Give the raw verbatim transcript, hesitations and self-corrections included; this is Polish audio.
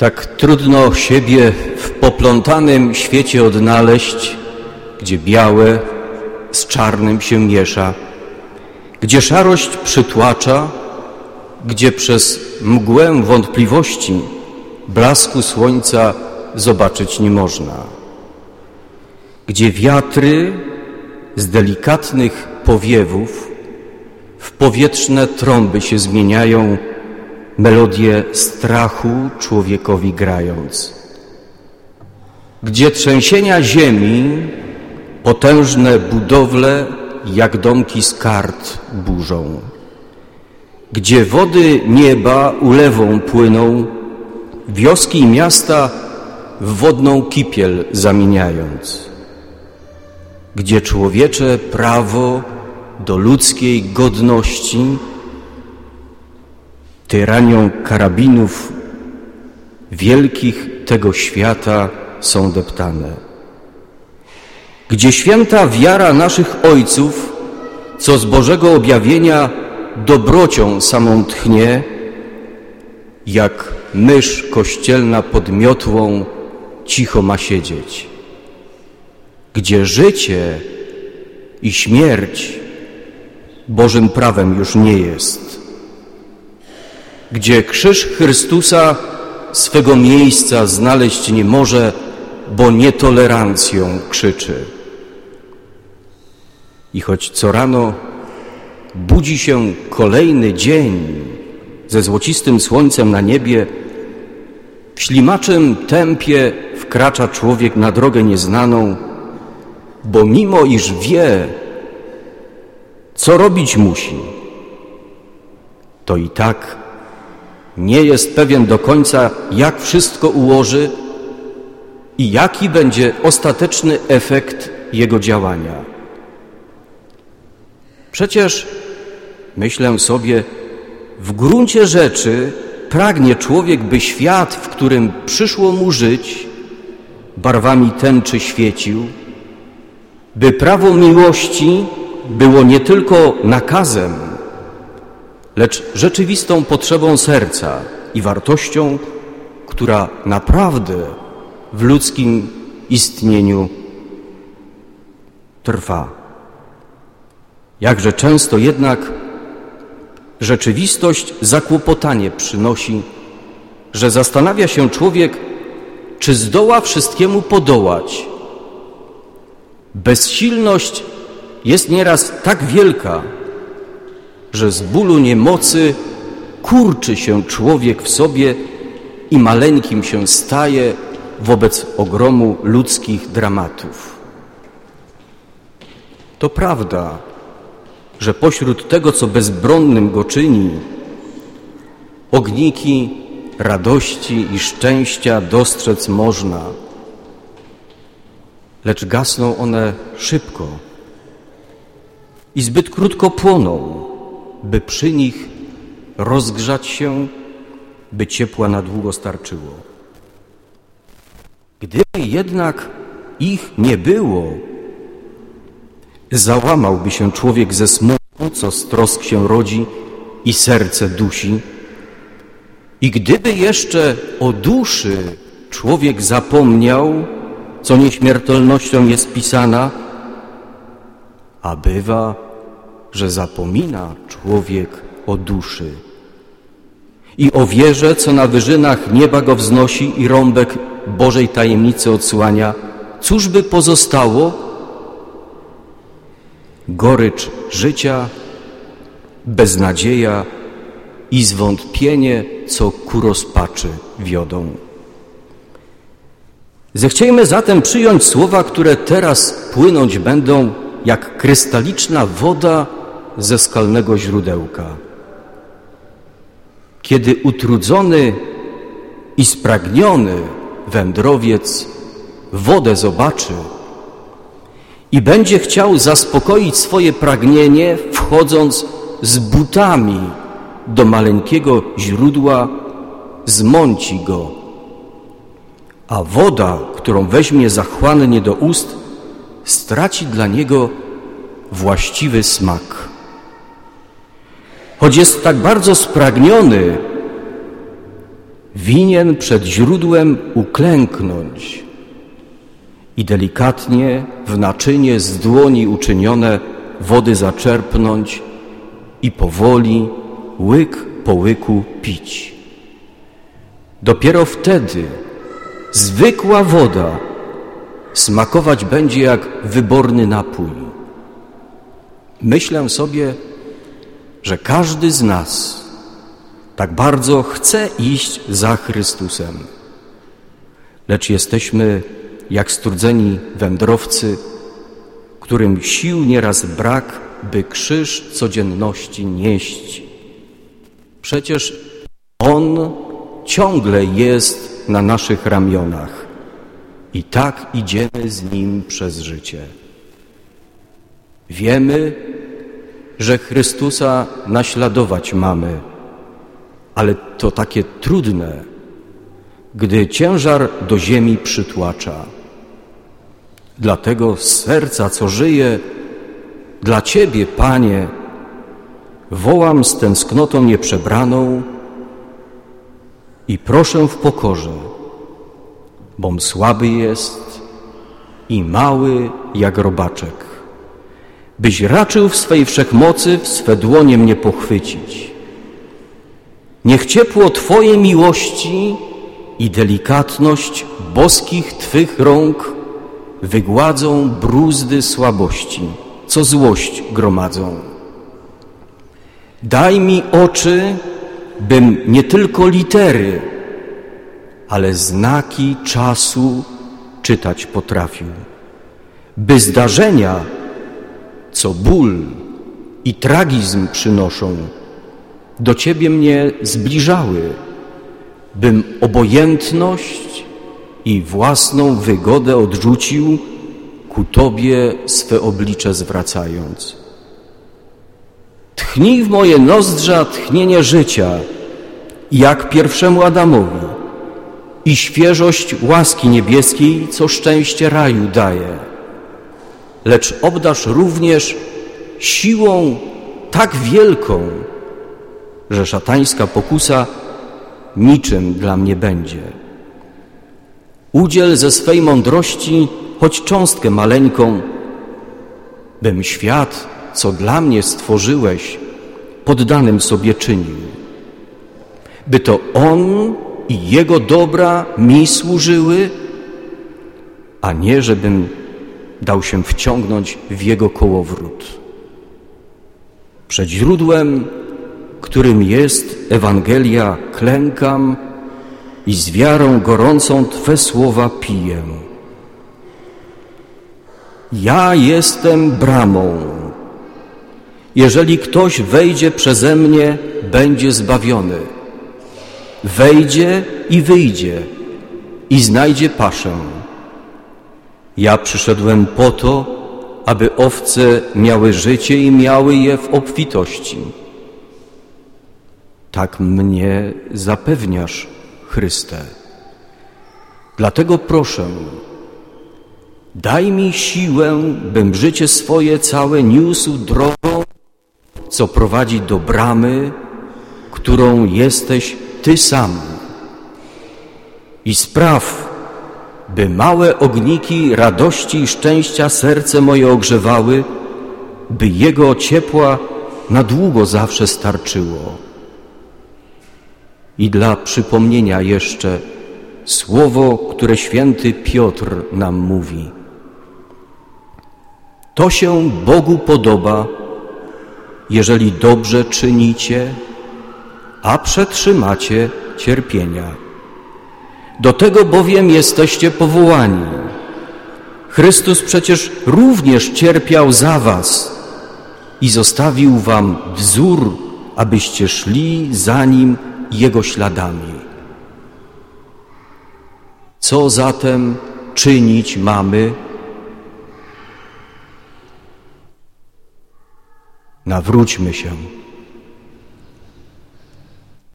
Tak trudno siebie w poplątanym świecie odnaleźć, gdzie białe z czarnym się miesza, gdzie szarość przytłacza, gdzie przez mgłę wątpliwości blasku słońca zobaczyć nie można, gdzie wiatry z delikatnych powiewów w powietrzne trąby się zmieniają, melodię strachu człowiekowi grając, gdzie trzęsienia ziemi potężne budowle jak domki z kart burzą, gdzie wody nieba ulewą płyną, wioski i miasta w wodną kipiel zamieniając, gdzie człowiecze prawo do ludzkiej godności tyranią karabinów wielkich tego świata są deptane, gdzie święta wiara naszych ojców, co z Bożego objawienia dobrocią samą tchnie, jak mysz kościelna pod miotłą cicho ma siedzieć, gdzie życie i śmierć Bożym prawem już nie jest, gdzie krzyż Chrystusa swego miejsca znaleźć nie może, bo nietolerancją krzyczy. I choć co rano budzi się kolejny dzień ze złocistym słońcem na niebie, w ślimaczym tempie wkracza człowiek na drogę nieznaną, bo mimo iż wie, co robić musi, to i tak nie jest pewien do końca, jak wszystko ułoży i jaki będzie ostateczny efekt jego działania. Przecież, myślę sobie, w gruncie rzeczy pragnie człowiek, by świat, w którym przyszło mu żyć, barwami tęczy świecił, by prawo miłości było nie tylko nakazem, lecz rzeczywistą potrzebą serca i wartością, która naprawdę w ludzkim istnieniu trwa. Jakże często jednak rzeczywistość zakłopotanie przynosi, że zastanawia się człowiek, czy zdoła wszystkiemu podołać. Bezsilność jest nieraz tak wielka, że z bólu niemocy kurczy się człowiek w sobie i maleńkim się staje wobec ogromu ludzkich dramatów. To prawda, że pośród tego, co bezbronnym go czyni, ogniki radości i szczęścia dostrzec można, lecz gasną one szybko i zbyt krótko płoną, by przy nich rozgrzać się, by ciepła na długo starczyło. Gdyby jednak ich nie było, załamałby się człowiek ze smuku, co z trosk się rodzi i serce dusi. I gdyby jeszcze o duszy człowiek zapomniał, co nieśmiertelnością jest pisana, a bywa, że zapomina człowiek o duszy i o wierze, co na wyżynach nieba go wznosi i rąbek Bożej tajemnicy odsłania, cóż by pozostało? Gorycz życia, beznadzieja i zwątpienie, co ku rozpaczy wiodą. Zechciejmy zatem przyjąć słowa, które teraz płynąć będą jak krystaliczna woda ze skalnego źródełka. Kiedy utrudzony i spragniony wędrowiec wodę zobaczy i będzie chciał zaspokoić swoje pragnienie, wchodząc z butami do maleńkiego źródła, zmąci go, a woda, którą weźmie zachłannie do ust, straci dla niego właściwy smak. Choć jest tak bardzo spragniony, winien przed źródłem uklęknąć i delikatnie w naczynie z dłoni uczynione wody zaczerpnąć i powoli, łyk po łyku pić. Dopiero wtedy zwykła woda smakować będzie jak wyborny napój. Myślę sobie, że każdy z nas tak bardzo chce iść za Chrystusem, lecz jesteśmy jak strudzeni wędrowcy, którym sił nieraz brak, by krzyż codzienności nieść. Przecież On ciągle jest na naszych ramionach i tak idziemy z Nim przez życie. Wiemy, że Chrystusa naśladować mamy, ale to takie trudne, gdy ciężar do ziemi przytłacza. Dlatego z serca, co żyje, dla Ciebie, Panie, wołam z tęsknotą nieprzebraną i proszę w pokorze, bom słaby jest i mały jak robaczek, byś raczył w swej wszechmocy w swe dłonie mnie pochwycić. Niech ciepło Twojej miłości i delikatność boskich Twych rąk wygładzą bruzdy słabości, co złość gromadzą. Daj mi oczy, bym nie tylko litery, ale znaki czasu czytać potrafił, by zdarzenia, co ból i tragizm przynoszą, do Ciebie mnie zbliżały, bym obojętność i własną wygodę odrzucił, ku Tobie swe oblicze zwracając. Tchnij w moje nozdrza tchnienie życia, jak pierwszemu Adamowi, i świeżość łaski niebieskiej, co szczęście raju daje. Lecz obdarz również siłą tak wielką, że szatańska pokusa niczym dla mnie będzie. Udziel ze swej mądrości choć cząstkę maleńką, bym świat, co dla mnie stworzyłeś, poddanym sobie czynił. By to On i Jego dobra mi służyły, a nie żebym dał się wciągnąć w Jego kołowrót. Przed źródłem, którym jest Ewangelia, klękam i z wiarą gorącą Twe słowa piję. Ja jestem bramą. Jeżeli ktoś wejdzie przeze mnie, będzie zbawiony. Wejdzie i wyjdzie i znajdzie paszę. Ja przyszedłem po to, aby owce miały życie i miały je w obfitości. Tak mnie zapewniasz, Chryste. Dlatego proszę, daj mi siłę, bym życie swoje całe niósł drogą, co prowadzi do bramy, którą jesteś Ty sam. I spraw, by małe ogniki radości i szczęścia serce moje ogrzewały, by Jego ciepła na długo zawsze starczyło. I dla przypomnienia jeszcze słowo, które święty Piotr nam mówi. To się Bogu podoba, jeżeli dobrze czynicie, a przetrzymacie cierpienia. Do tego bowiem jesteście powołani. Chrystus przecież również cierpiał za was i zostawił wam wzór, abyście szli za Nim Jego śladami. Co zatem czynić mamy? Nawróćmy się.